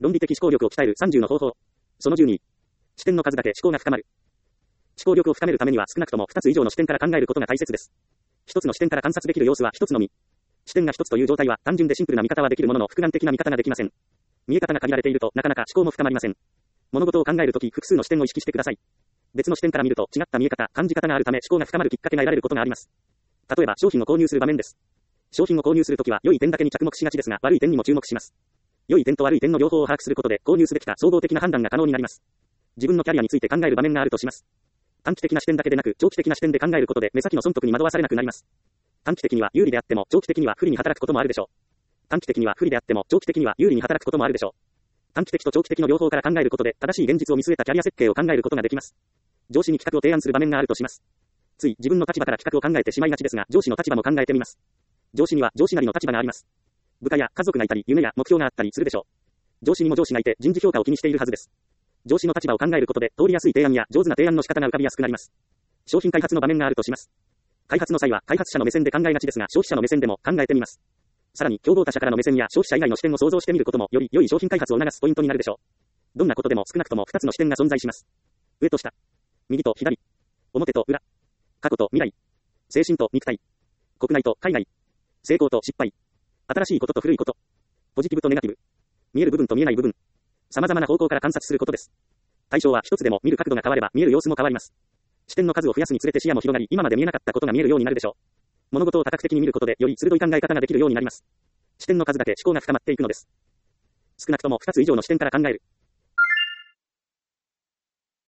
論理的思考力を鍛える30の方法。その12。視点の数だけ思考が深まる。思考力を深めるためには少なくとも2つ以上の視点から考えることが大切です。1つの視点から観察できる様子は1つのみ。視点が1つという状態は単純でシンプルな見方はできるものの複眼的な見方ができません。見え方が限られているとなかなか思考も深まりません。物事を考えるとき複数の視点を意識してください。別の視点から見ると違った見え方、感じ方があるため思考が深まるきっかけが得られることがあります。例えば商品を購入する場面です。商品を購入するときは良い点だけに着目しがちですが悪い点にも注目します。良い点と悪い点の両方を把握することで購入すべきか総合的な判断が可能になります。自分のキャリアについて考える場面があるとします。短期的な視点だけでなく長期的な視点で考えることで目先の損得に惑わされなくなります。短期的には有利であっても長期的には不利に働くこともあるでしょう。短期的には不利であっても長期的には有利に働くこともあるでしょう。短期的と長期的の両方から考えることで正しい現実を見据えたキャリア設計を考えることができます。上司に企画を提案する場面があるとします。つい自分の立場から企画を考えてしまいがちですが上司の立場も考えてみます。上司には上司なりの立場があります。部下や家族がいたり夢や目標があったりするでしょう。上司にも上司がいて人事評価を気にしているはずです。上司の立場を考えることで通りやすい提案や上手な提案の仕方が浮かびやすくなります。商品開発の場面があるとします。開発の際は開発者の目線で考えがちですが消費者の目線でも考えてみます。さらに競合他社からの目線や消費者以外の視点を想像してみることもより良い商品開発を促すポイントになるでしょう。どんなことでも少なくとも2つの視点が存在します。上と下、右と左、表と裏、過去と未来、精神と肉体、国内と海外、成功と失敗、新しいことと古いこと、ポジティブとネガティブ、見える部分と見えない部分、様々な方向から観察することです。対象は一つでも見る角度が変われば見える様子も変わります。視点の数を増やすにつれて視野も広がり、今まで見えなかったことが見えるようになるでしょう。物事を多角的に見ることでより鋭い考え方ができるようになります。視点の数だけ思考が深まっていくのです。少なくとも2つ以上の視点から考える。